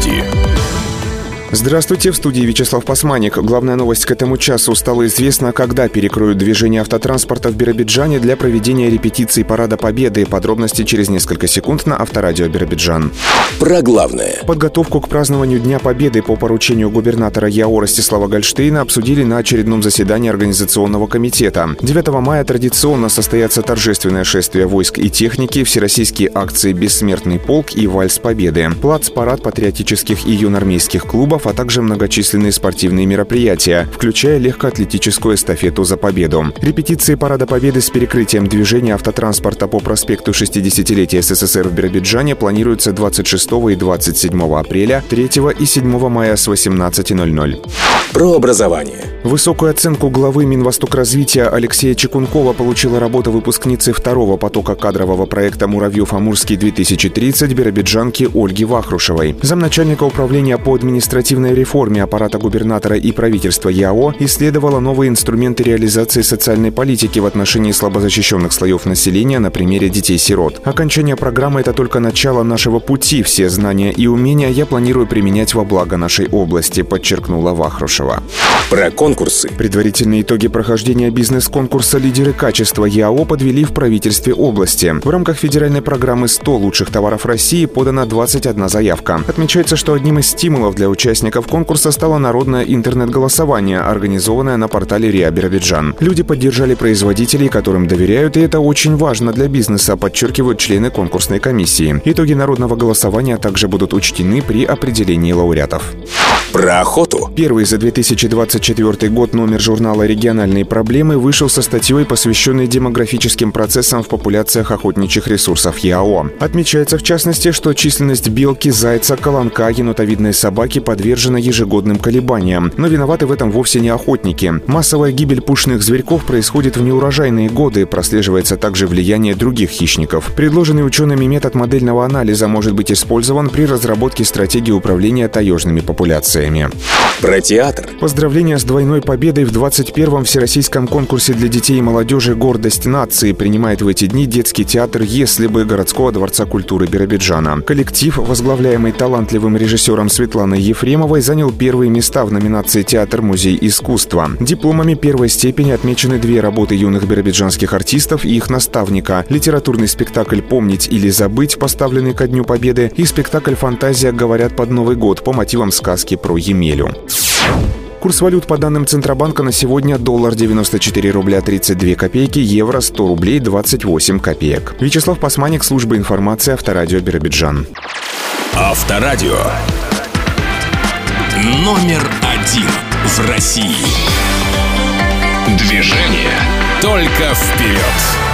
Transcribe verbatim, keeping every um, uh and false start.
новости. Здравствуйте, в студии Вячеслав Пасманик. Главная новость к этому часу. Стало известно, когда перекроют движение автотранспорта в Биробиджане для проведения репетиции Парада Победы. Подробности через несколько секунд на Авторадио Биробиджан. Про главное. Подготовку к празднованию Дня Победы по поручению губернатора ЯО Ростислава Гольштейна обсудили на очередном заседании Организационного комитета. девятого мая традиционно состоятся торжественное шествие войск и техники, всероссийские акции «Бессмертный полк» и «Вальс Победы», плац-парад патриотических и юнармейских клубов, а также многочисленные спортивные мероприятия, включая легкоатлетическую эстафету за победу. Репетиции Парада Победы с перекрытием движения автотранспорта по проспекту шестидесятилетия СССР в Биробиджане планируются двадцать шестого и двадцать седьмого апреля, третьего и седьмого мая с восемнадцати ноль-ноль. Про образование. Высокую оценку главы Минвостокразвития Алексея Чекункова получила работа выпускницы второго потока кадрового проекта «Муравьев-Амурский-две тысячи тридцать» биробиджанки Ольги Вахрушевой. Замначальника управления по административной реформе аппарата губернатора и правительства ЯО исследовала новые инструменты реализации социальной политики в отношении слабозащищенных слоев населения на примере детей-сирот. Окончание программы – это только начало нашего пути. Все знания и умения я планирую применять во благо нашей области, подчеркнула Вахрушева. Про конкурсы. Предварительные итоги прохождения бизнес-конкурса «Лидеры качества» ЯО подвели в правительстве области. В рамках федеральной программы сто лучших товаров России подана двадцать одна заявка. Отмечается, что одним из стимулов для участников конкурса стало народное интернет-голосование, организованное на портале РИА Биробиджан. Люди поддержали производителей, которым доверяют, и это очень важно для бизнеса, подчеркивают члены конкурсной комиссии. Итоги народного голосования также будут учтены при определении лауреатов. Про охоту. Первый за две тысячи двадцать четвёртый год номер журнала «Региональные проблемы» вышел со статьей, посвященной демографическим процессам в популяциях охотничьих ресурсов ЯО. Отмечается, в частности, что численность белки, зайца, колонка, енотовидной собаки подвержена ежегодным колебаниям. Но виноваты в этом вовсе не охотники. Массовая гибель пушных зверьков происходит в неурожайные годы. Прослеживается также влияние других хищников. Предложенный учеными метод модельного анализа может быть использован при разработке стратегии управления таежными популяциями. Про театр. Поздравления с двойной победой в двадцать первом Всероссийском конкурсе для детей и молодежи «Гордость нации» принимает в эти дни детский театр «Если бы» городского дворца культуры Биробиджана. Коллектив, возглавляемый талантливым режиссером Светланой Ефремовой, занял первые места в номинации «Театр, музей искусства». Дипломами первой степени отмечены две работы юных биробиджанских артистов и их наставника: литературный спектакль «Помнить или забыть», поставленный ко Дню Победы, и спектакль «Фантазия. Говорят под Новый год» по мотивам сказки про Емелю. Курс валют по данным Центробанка на сегодня: доллар девяносто четыре рубля тридцать две копейки, евро сто рублей двадцать восемь копеек. Вячеслав Пасманик, служба информации, Авторадио Биробиджан. Авторадио. Номер один в России. Движение только вперед.